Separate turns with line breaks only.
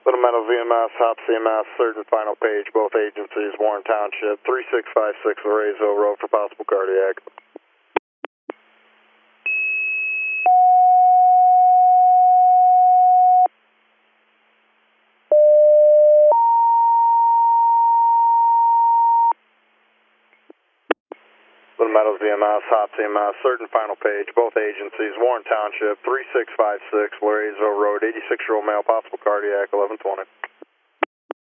Little Meadows EMS, Hop CMS, third and final page, both agencies, Warren Township, 3656 Lorenzo Road for possible cardiac. Little Meadows EMS, Hop CMS, third and final page, both agencies, Warren Township, 3656 Lorenzo Road, 86-year-old male, possible cardiac, 1120.